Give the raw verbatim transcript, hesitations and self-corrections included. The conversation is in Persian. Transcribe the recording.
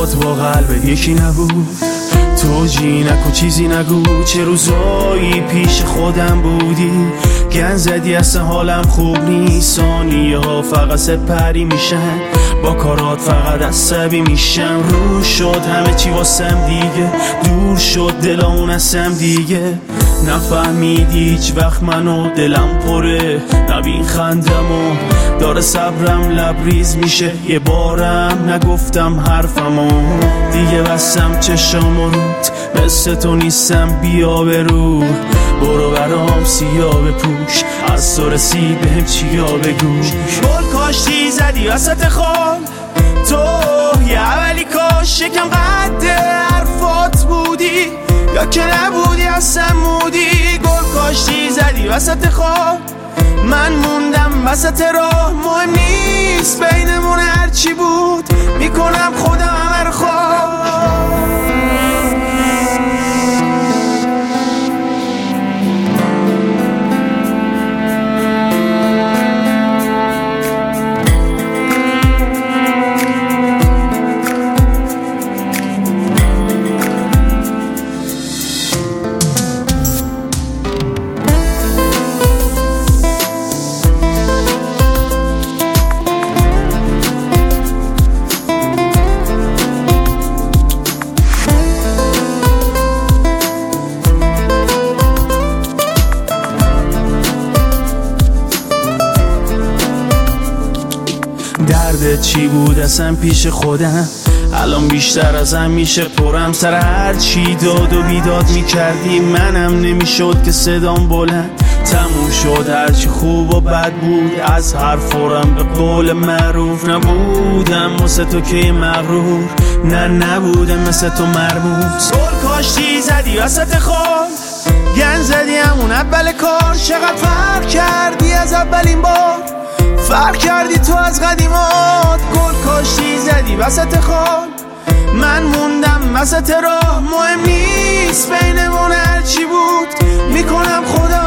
حرفات با قلب یکی نبود. توجی نکن چیزی نگو، چه روزایی پیش خودم بودی. گن زدی اصلا حالم خوب نیست، ثانیه ها فقط سپری میشن، با کارات فقط عصبی میشم. رو شد همه چی واسم دیگه، دور شد دلامون ازم دیگه. نفهمیدی هیچ وقت منو، دلم پره نبین خندم و داره صبرم لبریز میشه. یه بارم نگفتم حرفمو، دیگه بستم چشامو روت، مثل تو نیستم بیا برو. برو برام سیاه بپوش، از تو رسید بهم چیا بگو. گل کاشتی زدی وسط خال، تو یه اولی کاش شکم قد حرفات بودی، یا که نبودی اصلا مودی. گل کاشتی زدی وسط خال، من موندم وسط راه. مهم نیست بینمون هرچی بود، میکنم خودم همه رو خواه. دردت چی بود اصلا پیش خودم، الان بیشتر ازم میشه پرم. سر هر چی داد و بیداد میکردی، منم نمیشد که صدام بلند. تموم شد هرچی خوب و بد بود، از هر فورم به قول معروف. نبودم واسه تو که مغرور، نه نبودم مثل تو مرموز. گل کاشتی زدی وسط خال، گن زدی همون اول کار. چقدر فرق کردی از اولین بار، فرق کردی تو از قدیمات. گل کاشتی زدی وسط خال، من موندم وسط راه. مهم نیست بینمون هرچی بود، میکنم خودم